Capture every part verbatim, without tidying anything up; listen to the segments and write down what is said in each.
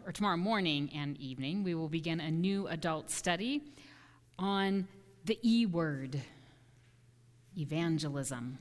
or tomorrow morning and evening, we will begin a new adult study on the E word, evangelism.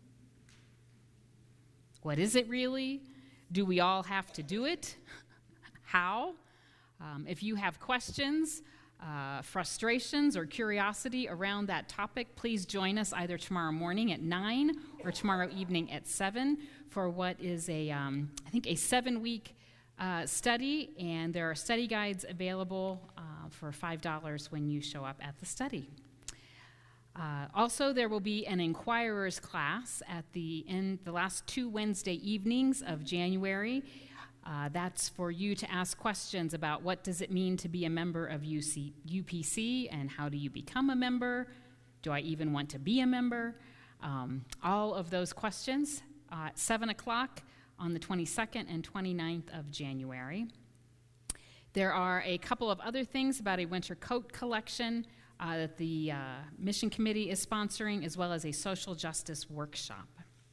What is it really? Do we all have to do it? How? Um, if you have questions, uh, frustrations, or curiosity around that topic, please join us either tomorrow morning at nine or tomorrow evening at seven for what is a, um, I think, a seven-week uh, study, and there are study guides available uh, for five dollars when you show up at the study. Uh, also, there will be an inquirer's class at the end, the last two Wednesday evenings of January. Uh, that's for you to ask questions about what does it mean to be a member of U C, U P C, and how do you become a member? Do I even want to be a member? Um, all of those questions uh, at seven o'clock on the twenty-second and twenty-ninth of January. There are a couple of other things about a winter coat collection uh, that the uh, Mission Committee is sponsoring, as well as a social justice workshop.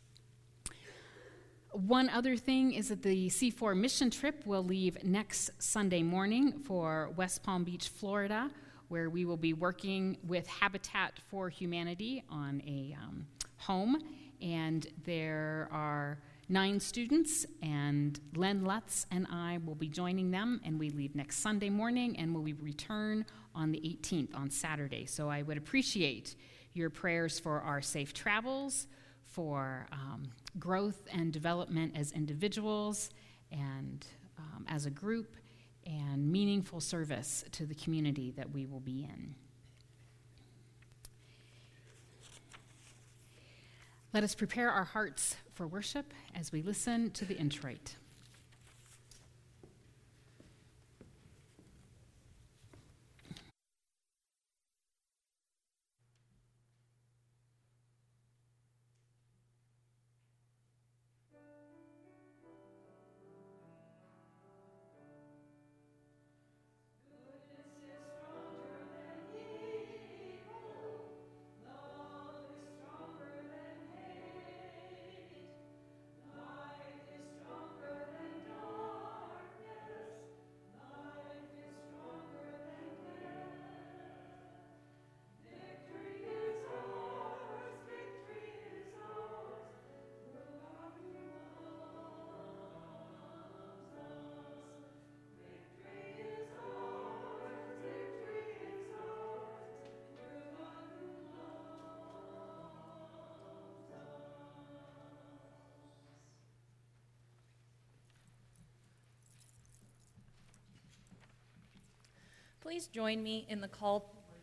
One other thing is that the C four mission trip will leave next Sunday morning for West Palm Beach, Florida, where we will be working with Habitat for Humanity on a um, home. And there are nine students, and Len Lutz and I will be joining them, and we leave next Sunday morning, and we return on the eighteenth, on Saturday. So I would appreciate your prayers for our safe travels, for um, growth and development as individuals and um, as a group, and meaningful service to the community that we will be in. Let us prepare our hearts for worship as we listen to the introit. Please join me in the call to worship.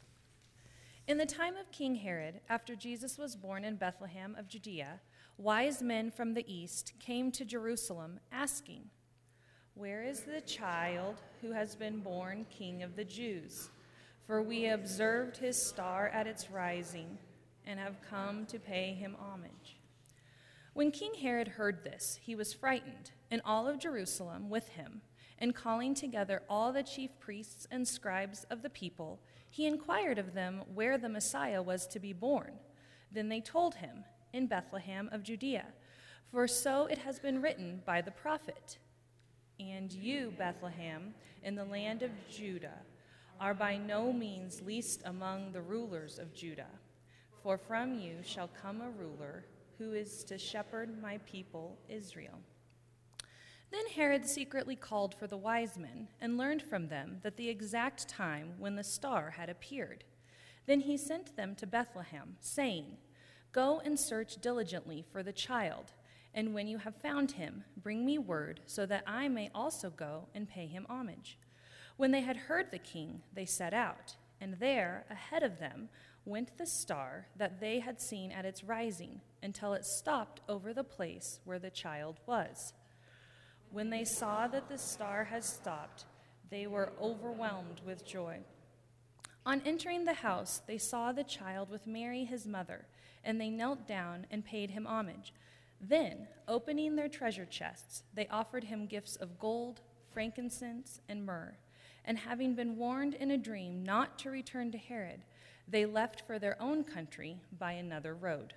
In the time of King Herod, after Jesus was born in Bethlehem of Judea, wise men from the east came to Jerusalem asking, "Where is the child who has been born King of the Jews? For we observed his star at its rising and have come to pay him homage." When King Herod heard this, he was frightened, and all of Jerusalem with him. And calling together all the chief priests and scribes of the people, he inquired of them where the Messiah was to be born. Then they told him, "In Bethlehem of Judea, for so it has been written by the prophet. And you, Bethlehem, in the land of Judah, are by no means least among the rulers of Judah, for from you shall come a ruler who is to shepherd my people Israel." Then Herod secretly called for the wise men and learned from them that the exact time when the star had appeared. Then he sent them to Bethlehem, saying, "Go and search diligently for the child, and when you have found him, bring me word so that I may also go and pay him homage." When they had heard the king, they set out, and there, ahead of them, went the star that they had seen at its rising, until it stopped over the place where the child was. When they saw that the star had stopped, they were overwhelmed with joy. On entering the house, they saw the child with Mary, his mother, and they knelt down and paid him homage. Then, opening their treasure chests, they offered him gifts of gold, frankincense, and myrrh. And having been warned in a dream not to return to Herod, they left for their own country by another road.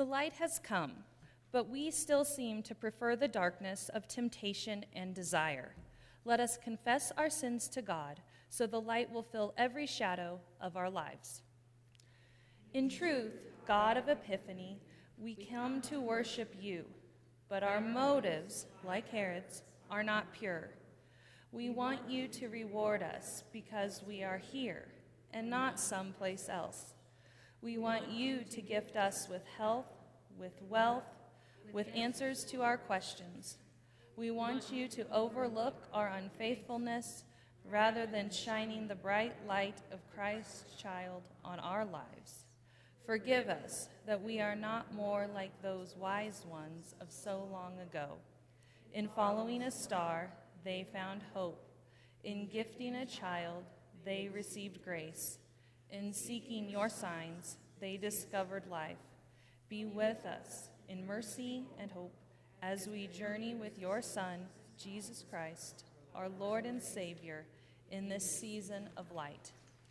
The light has come, but we still seem to prefer the darkness of temptation and desire. Let us confess our sins to God, so the light will fill every shadow of our lives. In truth, God of Epiphany, we come to worship you, but our motives, like Herod's, are not pure. We want you to reward us because we are here and not someplace else. We want you to gift us with health, with wealth, with answers to our questions. We want you to overlook our unfaithfulness rather than shining the bright light of Christ's child on our lives. Forgive us that we are not more like those wise ones of so long ago. In following a star, they found hope. In gifting a child, they received grace. In seeking your signs, they discovered life. Be with us in mercy and hope as we journey with your Son, Jesus Christ, our Lord and Savior, in this season of light.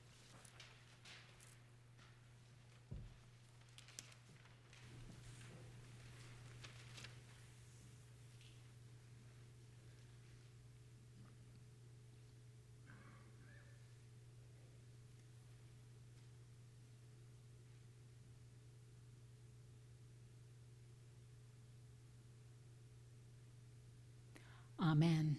Amen.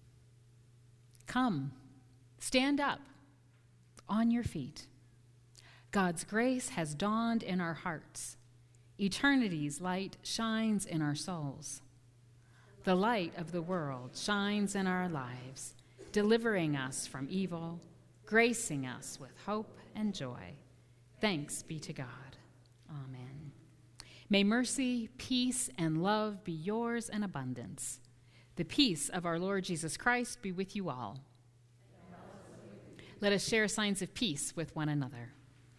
Come, stand up on your feet. God's grace has dawned in our hearts. Eternity's light shines in our souls. The light of the world shines in our lives, delivering us from evil, gracing us with hope and joy. Thanks be to God. Amen. May mercy, peace, and love be yours in abundance. The peace of our Lord Jesus Christ be with you all. Let us share signs of peace with one another.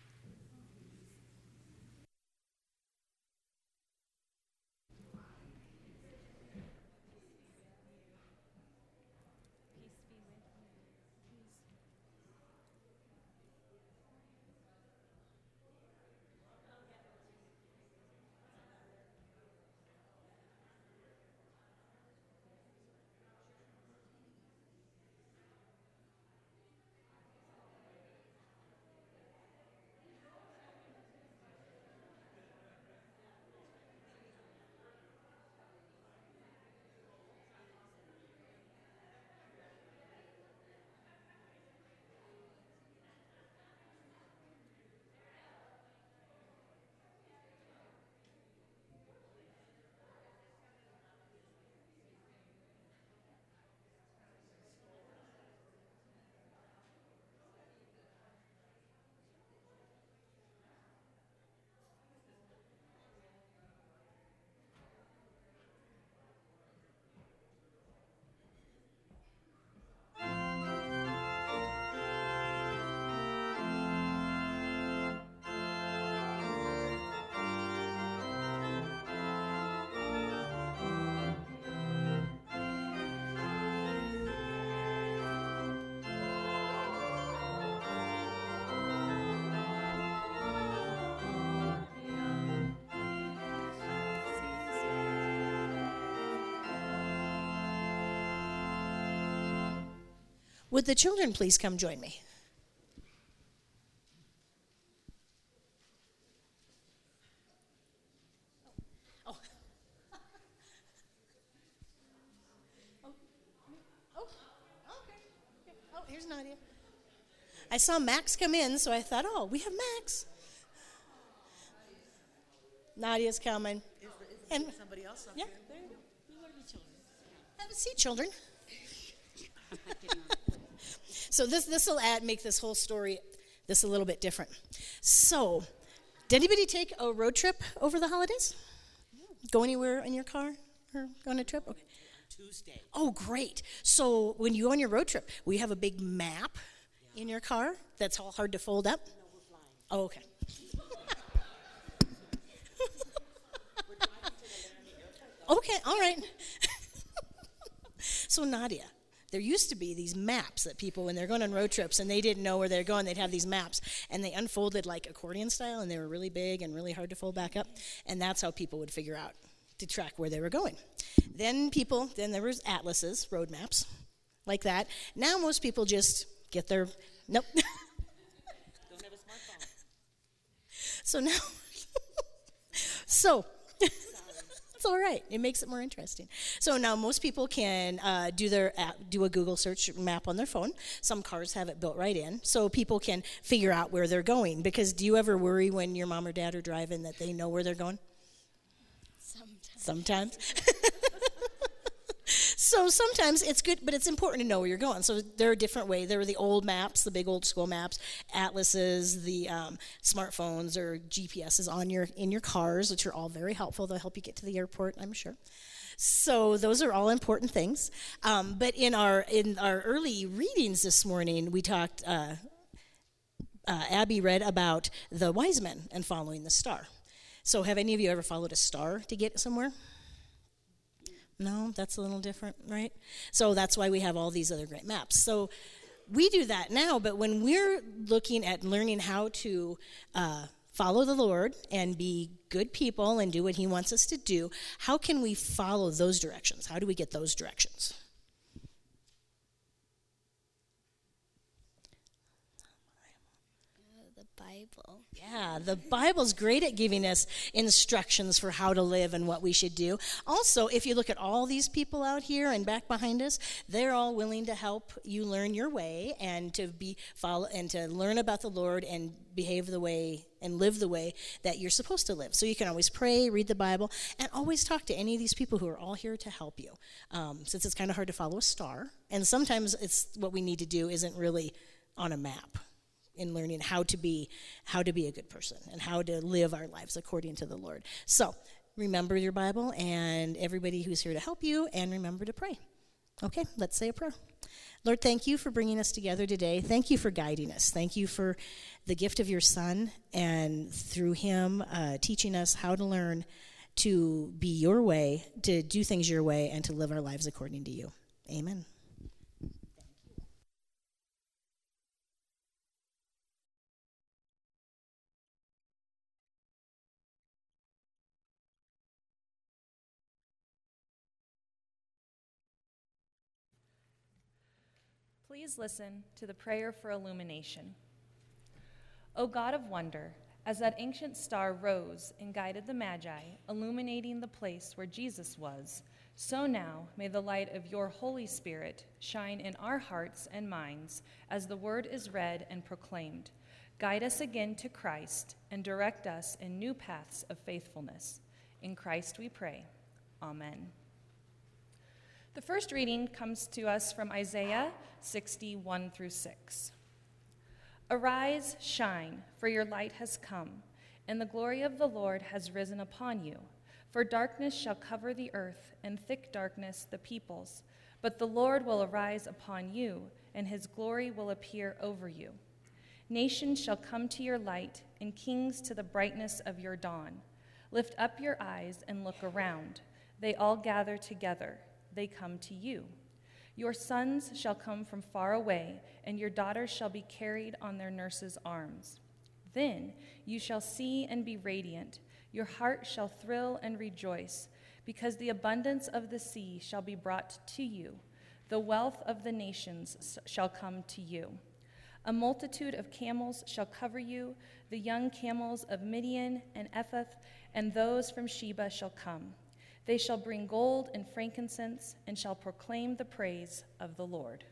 Would the children please come join me? Oh. oh. oh. Okay. Oh, here's Nadia. I saw Max come in, so I thought, oh, we have Max. Nadia's coming. Is, is and somebody else up yeah, here? there you go. You want to be children. Have a seat, children. So this this will add make this whole story this a little bit different. So, did anybody take a road trip over the holidays? Go anywhere in your car or go on a trip? Okay. Tuesday. Oh, great. So when you go on your road trip, we have a big map yeah. in your car that's all hard to fold up? No, we're flying. Oh, okay. We're driving to the Laramie Airport. Okay, all right. So Nadia, there used to be these maps that people, when they're going on road trips and they didn't know where they're going, they'd have these maps, and they unfolded like accordion style, and they were really big and really hard to fold back up, and that's how people would figure out to track where they were going. Then people, then there was atlases, road maps, like that. Now most people just get their, nope. Don't have a smartphone. So now, so, it's all right. It makes it more interesting. So now most people can uh, do their app, do a Google search map on their phone. Some cars have it built right in, so people can figure out where they're going. Because do you ever worry when your mom or dad are driving that they know where they're going? Sometimes. Sometimes. So sometimes it's good, but it's important to know where you're going. So there are different ways. There are the old maps, the big old school maps, atlases, the um, smartphones or G P Ses on your in your cars, which are all very helpful. They'll help you get to the airport, I'm sure. So those are all important things. Um, but in our in our early readings this morning, we talked. Uh, uh, Abby read about the wise men and following the star. So have any of you ever followed a star to get somewhere? No, that's a little different, right? So that's why we have all these other great maps. So we do that now, but when we're looking at learning how to uh, follow the Lord and be good people and do what he wants us to do, how can we follow those directions? How do we get those directions? Bible. Yeah, the Bible's great at giving us instructions for how to live and what we should do. Also, if you look at all these people out here and back behind us, they're all willing to help you learn your way and to be follow and to learn about the Lord and behave the way and live the way that you're supposed to live. So you can always pray, read the Bible, and always talk to any of these people who are all here to help you. Um, since it's kind of hard to follow a star, and sometimes it's what we need to do isn't really on a map. In learning how to be how to be a good person and how to live our lives according to the Lord. So remember your Bible and everybody who's here to help you, and remember to pray. Okay, let's say a prayer. Lord, thank you for bringing us together today. Thank you for guiding us. Thank you for the gift of your Son, and through him uh, teaching us how to learn to be your way, to do things your way, and to live our lives according to you. Amen. Please listen to the prayer for illumination. O God of wonder, as that ancient star rose and guided the Magi, illuminating the place where Jesus was, so now may the light of your Holy Spirit shine in our hearts and minds as the word is read and proclaimed. Guide us again to Christ and direct us in new paths of faithfulness. In Christ we pray. Amen. The first reading comes to us from Isaiah sixty, one through six. Arise, shine, for your light has come, and the glory of the Lord has risen upon you. For darkness shall cover the earth, and thick darkness the peoples. But the Lord will arise upon you, and his glory will appear over you. Nations shall come to your light, and kings to the brightness of your dawn. Lift up your eyes and look around. They all gather together. They come to you. Your sons shall come from far away, and your daughters shall be carried on their nurses' arms. Then you shall see and be radiant. Your heart shall thrill and rejoice, because the abundance of the sea shall be brought to you. The wealth of the nations shall come to you. A multitude of camels shall cover you. The young camels of Midian and Ephah, and those from Sheba shall come. They shall bring gold and frankincense, and shall proclaim the praise of the Lord.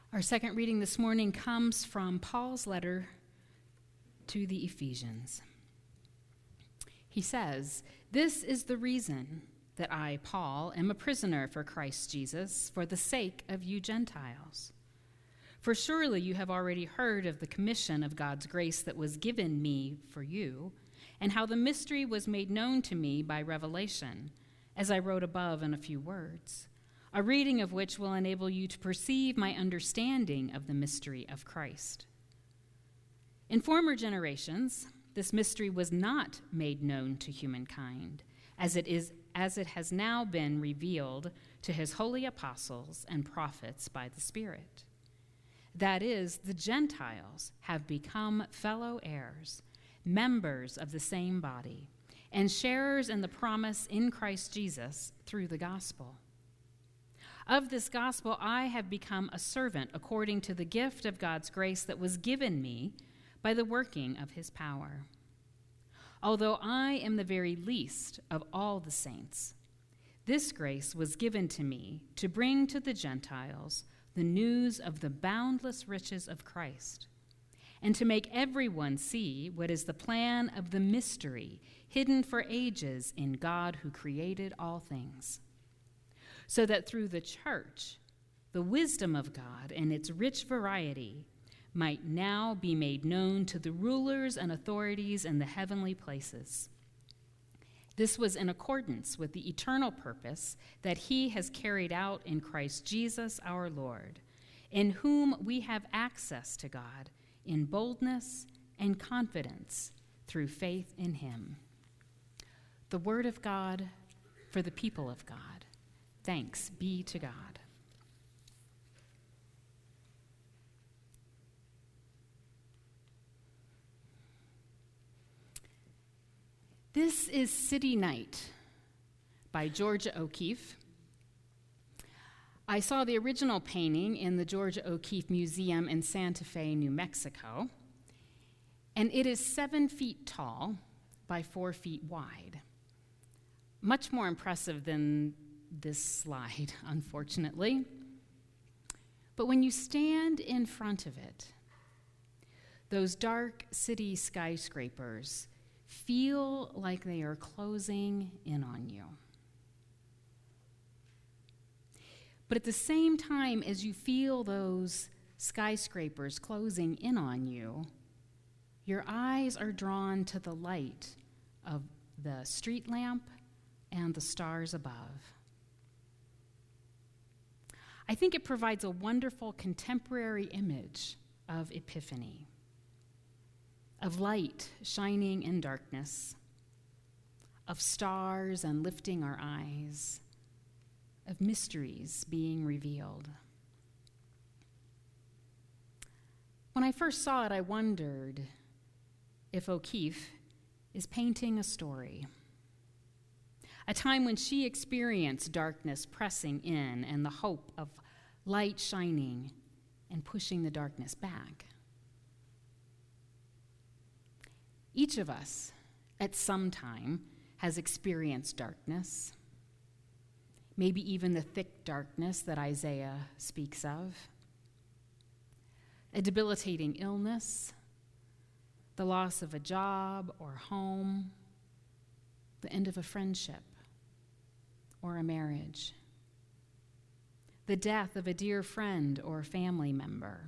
Our second reading this morning comes from Paul's letter to the Ephesians. He says, "This is the reason that I, Paul, am a prisoner for Christ Jesus for the sake of you Gentiles. For surely you have already heard of the commission of God's grace that was given me for you, and how the mystery was made known to me by revelation, as I wrote above in a few words, a reading of which will enable you to perceive my understanding of the mystery of Christ. In former generations, this mystery was not made known to humankind, as it is as it has now been revealed to his holy apostles and prophets by the Spirit. That is, the Gentiles have become fellow heirs, members of the same body, and sharers in the promise in Christ Jesus through the gospel. Of this gospel I have become a servant according to the gift of God's grace that was given me by the working of his power. Although I am the very least of all the saints, this grace was given to me to bring to the Gentiles the news of the boundless riches of Christ, and to make everyone see what is the plan of the mystery hidden for ages in God who created all things, so that through the church, the wisdom of God and its rich variety might now be made known to the rulers and authorities in the heavenly places. This was in accordance with the eternal purpose that he has carried out in Christ Jesus our Lord, in whom we have access to God in boldness and confidence through faith in him." The word of God for the people of God. Thanks be to God. This is City Night by Georgia O'Keeffe. I saw the original painting in the Georgia O'Keeffe Museum in Santa Fe, New Mexico, and it is seven feet tall by four feet wide. Much more impressive than this slide, unfortunately. But when you stand in front of it, those dark city skyscrapers feel like they are closing in on you. But at the same time as you feel those skyscrapers closing in on you, your eyes are drawn to the light of the street lamp and the stars above. I think it provides a wonderful contemporary image of Epiphany, of light shining in darkness, of stars and lifting our eyes, of mysteries being revealed. When I first saw it, I wondered if O'Keeffe is painting a story, a time when she experienced darkness pressing in and the hope of light shining and pushing the darkness back. Each of us, at some time, has experienced darkness, maybe even the thick darkness that Isaiah speaks of, a debilitating illness, the loss of a job or home, the end of a friendship or a marriage, the death of a dear friend or family member,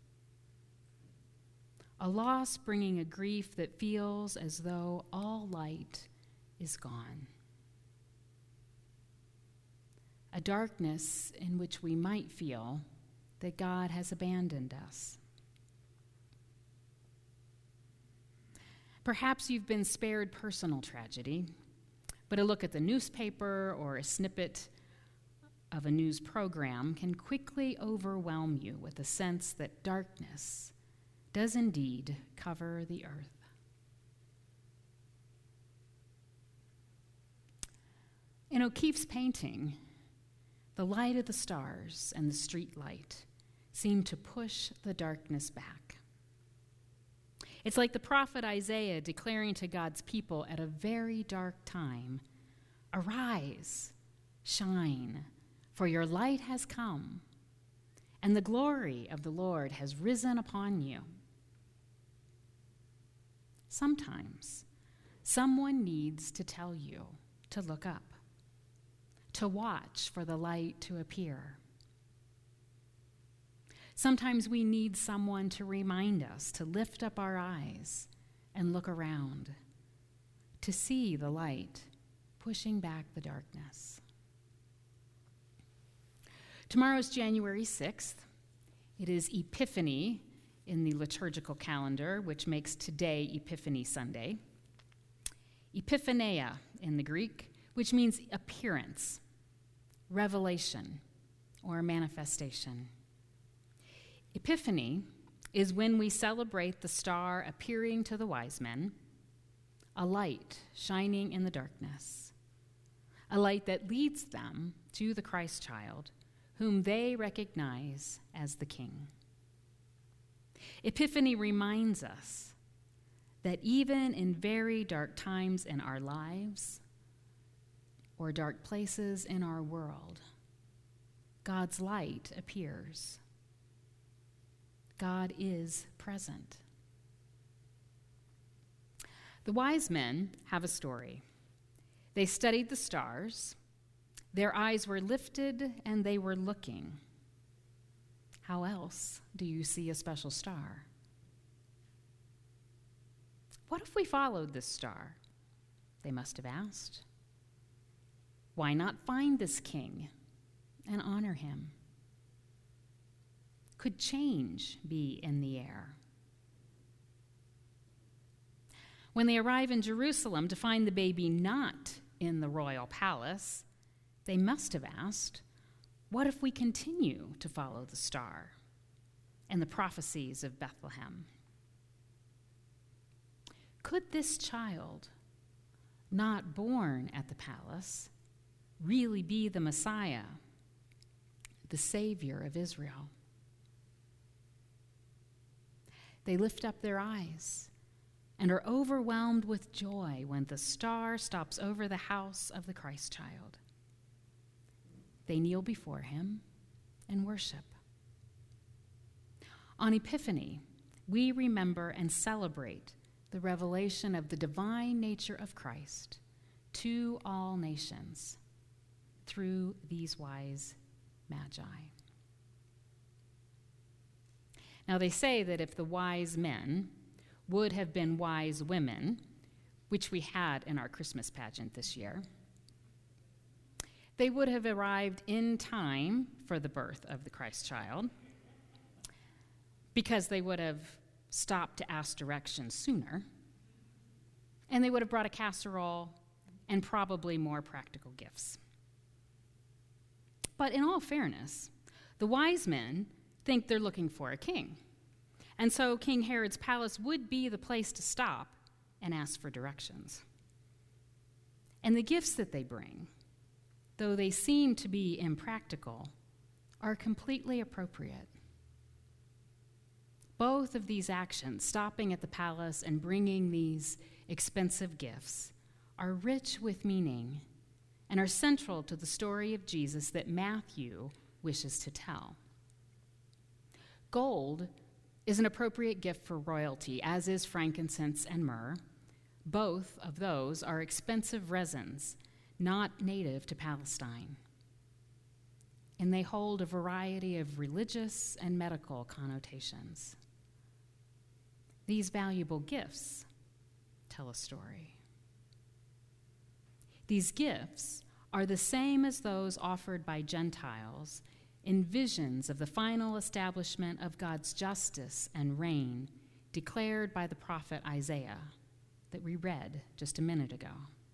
a loss bringing a grief that feels as though all light is gone, a darkness in which we might feel that God has abandoned us. Perhaps you've been spared personal tragedy, but a look at the newspaper or a snippet of a news program can quickly overwhelm you with a sense that darkness does indeed cover the earth. In O'Keeffe's painting, the light of the stars and the street light seem to push the darkness back. It's like the prophet Isaiah declaring to God's people at a very dark time, "Arise, shine, for your light has come, and the glory of the Lord has risen upon you. Sometimes someone needs to tell you to look up, to watch for the light to appear. Sometimes we need someone to remind us to lift up our eyes and look around, to see the light pushing back the darkness. Tomorrow's January sixth. It is Epiphany in the liturgical calendar, which makes today Epiphany Sunday. Epiphaneia in the Greek, which means appearance, revelation, or manifestation. Epiphany is when we celebrate the star appearing to the wise men, a light shining in the darkness, a light that leads them to the Christ child, whom they recognize as the King. Epiphany reminds us that even in very dark times in our lives or dark places in our world, God's light appears. God is present. The wise men have a story. They studied the stars. Their eyes were lifted and they were looking. How else do you see a special star? What if we followed this star? They must have asked. Why not find this king and honor him? Could change be in the air? When they arrive in Jerusalem to find the baby not in the royal palace, they must have asked, what if we continue to follow the star and the prophecies of Bethlehem? Could this child, not born at the palace, really be the Messiah, the Savior of Israel? They lift up their eyes and are overwhelmed with joy when the star stops over the house of the Christ child. They kneel before him and worship. On Epiphany, we remember and celebrate the revelation of the divine nature of Christ to all nations through these wise magi. Now, they say that if the wise men would have been wise women, which we had in our Christmas pageant this year, they would have arrived in time for the birth of the Christ child because they would have stopped to ask directions sooner, and they would have brought a casserole and probably more practical gifts. But in all fairness, the wise men think they're looking for a king, and so King Herod's palace would be the place to stop and ask for directions. And the gifts that they bring, though they seem to be impractical, are completely appropriate. Both of these actions, stopping at the palace and bringing these expensive gifts, are rich with meaning and are central to the story of Jesus that Matthew wishes to tell. Gold is an appropriate gift for royalty, as is frankincense and myrrh. Both of those are expensive resins, not native to Palestine. And they hold a variety of religious and medical connotations. These valuable gifts tell a story. These gifts are the same as those offered by Gentiles in visions of the final establishment of God's justice and reign declared by the prophet Isaiah that we read just a minute ago.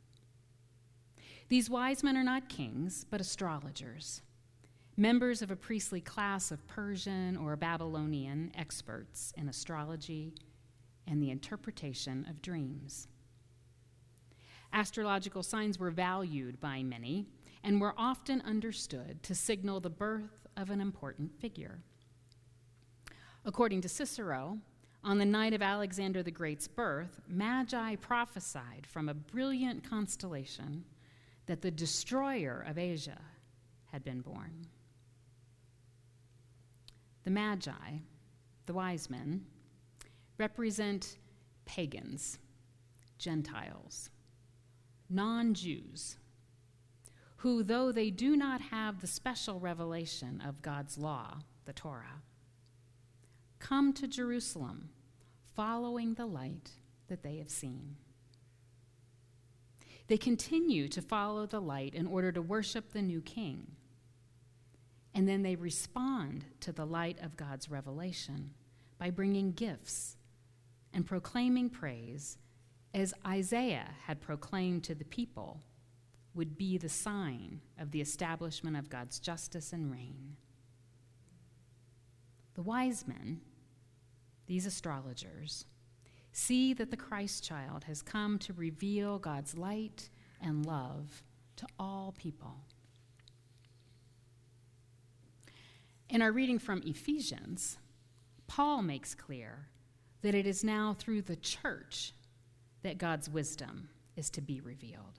These wise men are not kings, but astrologers, members of a priestly class of Persian or Babylonian experts in astrology and the interpretation of dreams. Astrological signs were valued by many and were often understood to signal the birth of an important figure. According to Cicero, on the night of Alexander the Great's birth, Magi prophesied from a brilliant constellation that the destroyer of Asia had been born. The Magi, the wise men, represent pagans, Gentiles, non-Jews, who, though they do not have the special revelation of God's law, the Torah, come to Jerusalem following the light that they have seen. They continue to follow the light in order to worship the new king. And then they respond to the light of God's revelation by bringing gifts and proclaiming praise, as Isaiah had proclaimed to the people would be the sign of the establishment of God's justice and reign. The wise men, these astrologers, see that the Christ child has come to reveal God's light and love to all people. In our reading from Ephesians, Paul makes clear that it is now through the church that God's wisdom is to be revealed.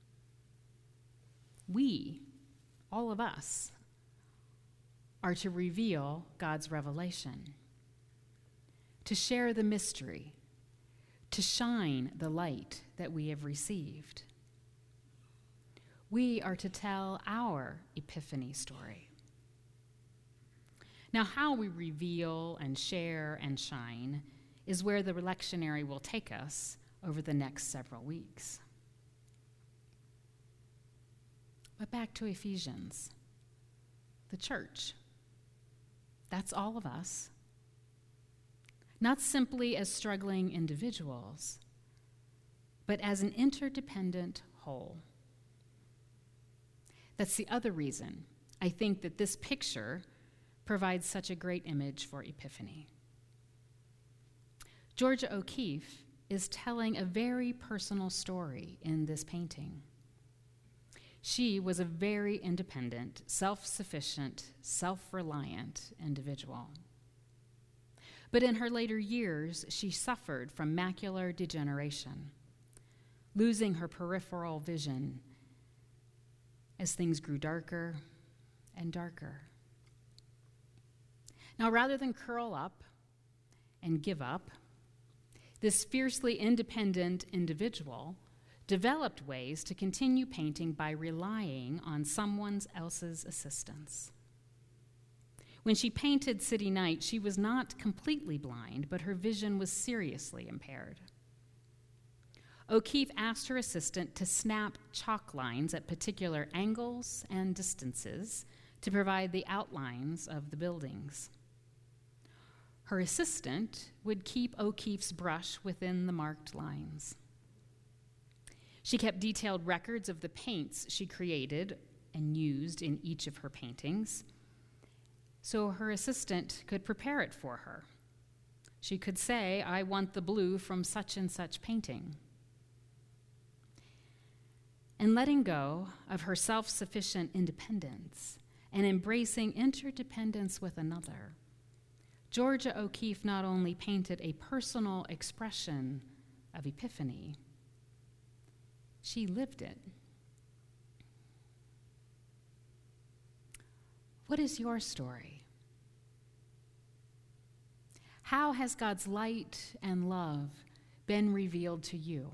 We, all of us, are to reveal God's revelation, to share the mystery, to shine the light that we have received. We are to tell our Epiphany story. Now, how we reveal and share and shine is where the lectionary will take us over the next several weeks. But back to Ephesians, the church. That's all of us. Not simply as struggling individuals, but as an interdependent whole. That's the other reason I think that this picture provides such a great image for Epiphany. Georgia O'Keeffe is telling a very personal story in this painting. She was a very independent, self-sufficient, self-reliant individual. But in her later years, she suffered from macular degeneration, losing her peripheral vision as things grew darker and darker. Now, rather than curl up and give up, this fiercely independent individual developed ways to continue painting by relying on someone else's assistance. When she painted City Night, she was not completely blind, but her vision was seriously impaired. O'Keeffe asked her assistant to snap chalk lines at particular angles and distances to provide the outlines of the buildings. Her assistant would keep O'Keeffe's brush within the marked lines. She kept detailed records of the paints she created and used in each of her paintings, so her assistant could prepare it for her. She could say, "I want the blue from such and such painting." And letting go of her self-sufficient independence and embracing interdependence with another, Georgia O'Keeffe not only painted a personal expression of Epiphany, she lived it. What is your story? How has God's light and love been revealed to you?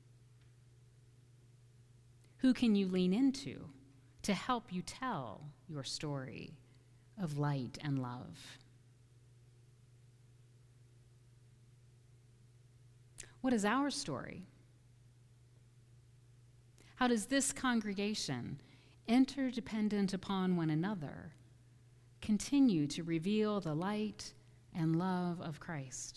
Who can you lean into to help you tell your story of light and love? What is our story? How does this congregation, interdependent upon one another, continue to reveal the light and love of Christ?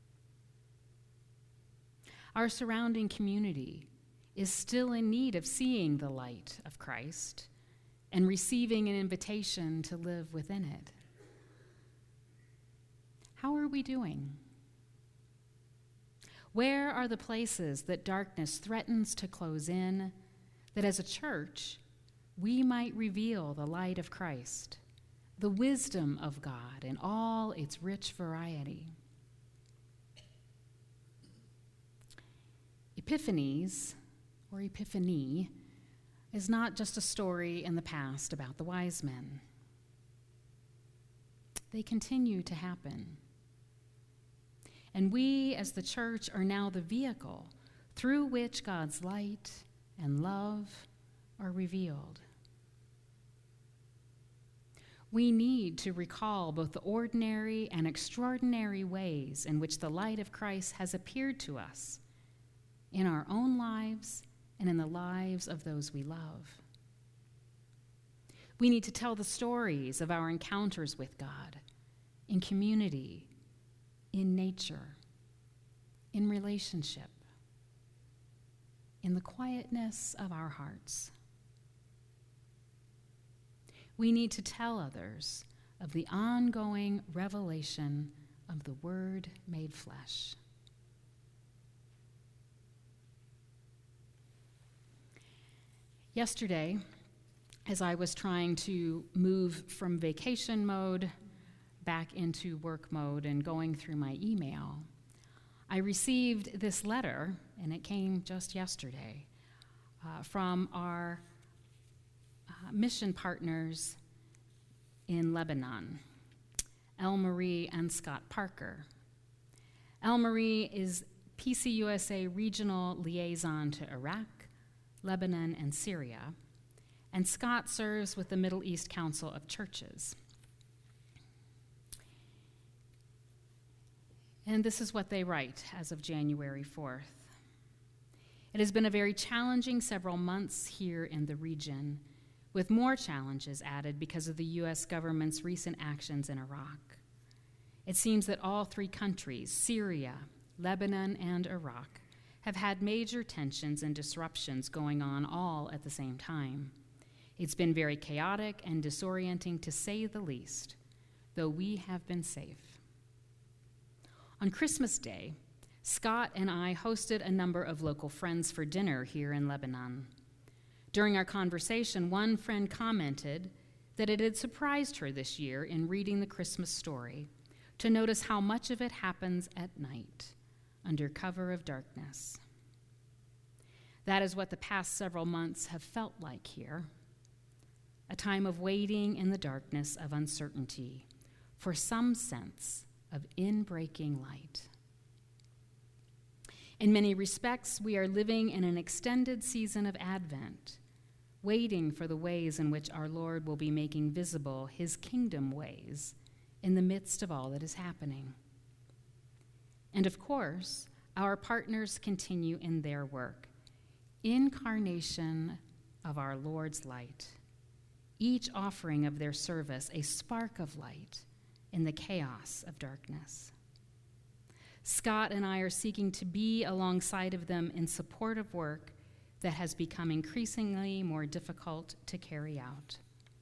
Our surrounding community is still in need of seeing the light of Christ and receiving an invitation to live within it. How are we doing? Where are the places that darkness threatens to close in, that as a church, we might reveal the light of Christ, the wisdom of God in all its rich variety? Epiphanies, or Epiphany, is not just a story in the past about the wise men. they continue to happen. And we, as the church, are now the vehicle through which God's light and love are revealed. We need to recall both the ordinary and extraordinary ways in which the light of Christ has appeared to us in our own lives and in the lives of those we love. We need to tell the stories of our encounters with God in community, in nature, in relationship, in the quietness of our hearts. We need to tell others of the ongoing revelation of the Word made flesh. Yesterday, as I was trying to move from vacation mode back into work mode and going through my email, I received this letter, and it came just yesterday, uh, from our uh, mission partners in Lebanon, Elle Marie and Scott Parker. Elle Marie is P C U S A regional liaison to Iraq, Lebanon, and Syria, and Scott serves with the Middle East Council of Churches. And this is what they write as of January fourth. It has been a very challenging several months here in the region, with more challenges added because of the U S government's recent actions in Iraq. It seems that all three countries, Syria, Lebanon, and Iraq, have had major tensions and disruptions going on all at the same time. It's been very chaotic and disorienting, to say the least, though we have been safe. On Christmas Day, Scott and I hosted a number of local friends for dinner here in Lebanon. During our conversation, one friend commented that it had surprised her this year in reading the Christmas story to notice how much of it happens at night, under cover of darkness. That is what the past several months have felt like here, a time of waiting in the darkness of uncertainty for some sense of inbreaking light. In many respects, we are living in an extended season of Advent, waiting for the ways in which our Lord will be making visible his kingdom ways in the midst of all that is happening. And of course, our partners continue in their work, incarnation of our Lord's light, each offering of their service a spark of light in the chaos of darkness. Scott and I are seeking to be alongside of them in support of work that has become increasingly more difficult to carry out.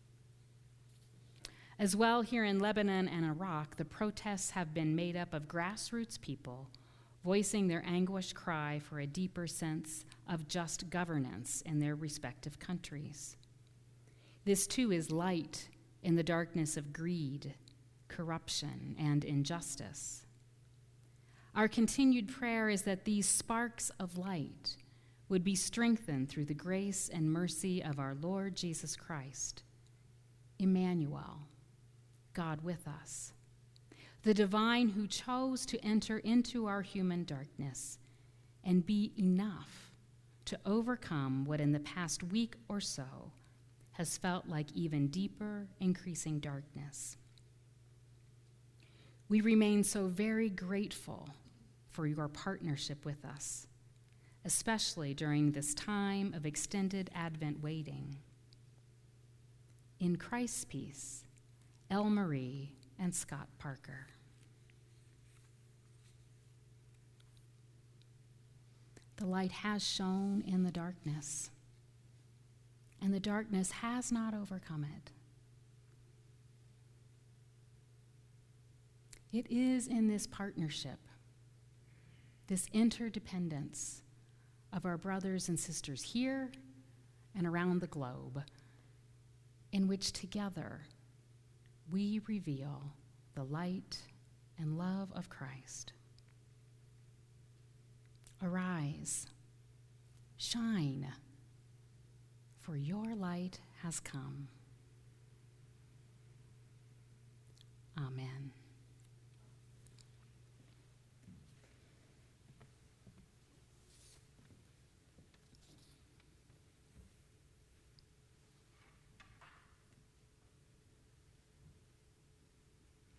As well, here in Lebanon and Iraq, the protests have been made up of grassroots people voicing their anguished cry for a deeper sense of just governance in their respective countries. This, too, is light in the darkness of greed, corruption, and injustice. Our continued prayer is that these sparks of light would be strengthened through the grace and mercy of our Lord Jesus Christ, Emmanuel, God with us, the divine who chose to enter into our human darkness and be enough to overcome what in the past week or so has felt like even deeper, increasing darkness. We remain so very grateful for your partnership with us, especially during this time of extended Advent waiting. In Christ's peace, Elle Marie and Scott Parker. The light has shone in the darkness, and the darkness has not overcome it. It is in this partnership, this interdependence of our brothers and sisters here and around the globe, in which together we reveal the light and love of Christ. Arise, shine, for your light has come. Amen.